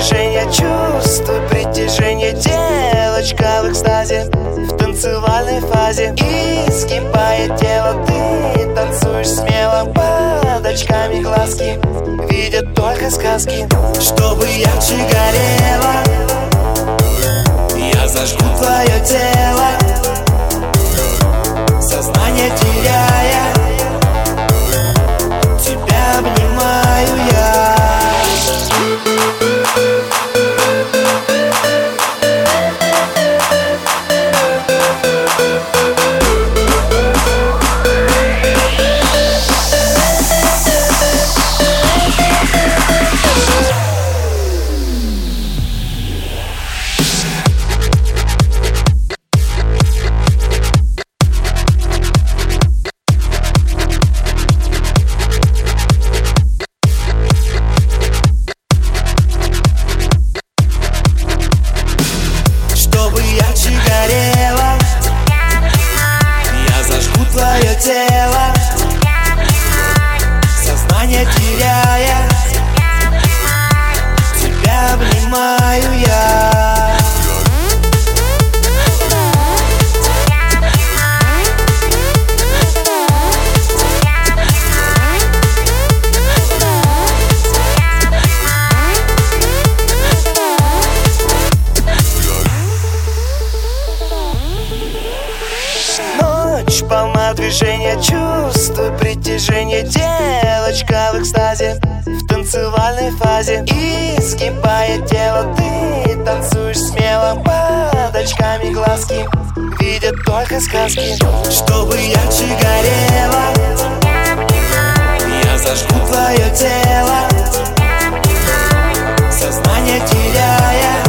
движения чувствую притяжение. Девочка в экстазе, в танцевальной фазе. Изгибает тело, ты танцуешь смело. Под очками глазки видят только сказки. Чтобы ярче горело, я зажгу твое тело, сознание теряя, тебя обнимаю я. Твое тело, сознание теряя, тебя обнимаю я. Ночь полна движения, чувствую притяжение. Девочка в экстазе, в танцевальной фазе. Изгибает тело, ты танцуешь смело. Под очками глазки видят только сказки. Чтобы ярче горело, я зажгу твое тело, сознание теряя,